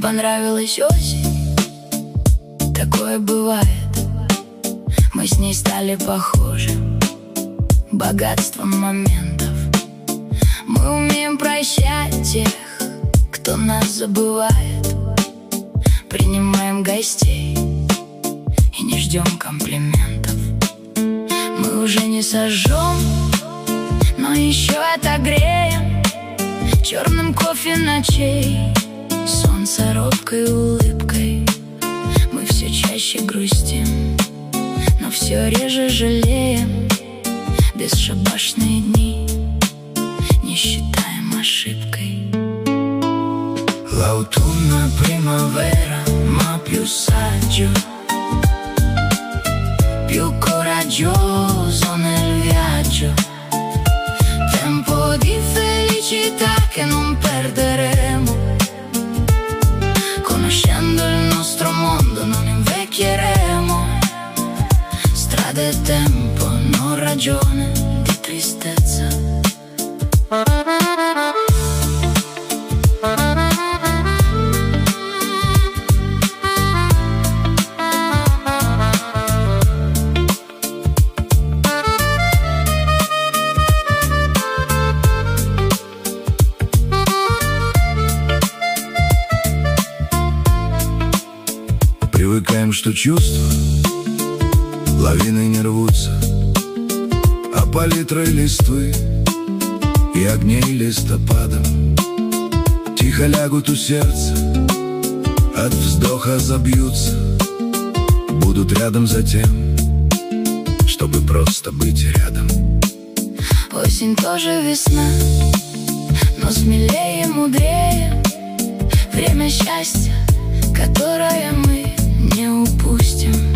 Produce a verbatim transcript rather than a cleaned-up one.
понравилась осень, такое бывает. Мы с ней стали похожи богатством моментов. Мы умеем прощать тех, кто нас забывает. Принимаем гостей и не ждем комплиментов. Мы уже не сожжем, но еще отогреем черным кофе ночей, солнце робкой улыбкой. Мы все чаще грустим, но все реже жалеем. Бесшабашные дни не считаем ошибкой. L'autunno primavera, ma più saggio, più coraggioso nel viaggio. Tempo di felicità che non perderemo. Conoscendo il nostro mondo non invecchieremo. Strada e tempo, non ragione di tristezza. Привыкаем, что чувства лавиной не рвутся, а палитрой листвы и огней листопадом тихо лягут у сердца, от вздоха забьются. Будут рядом за тем, чтобы просто быть рядом. Осень тоже весна, но смелее и мудрее. Время счастья, которое мы не упустим.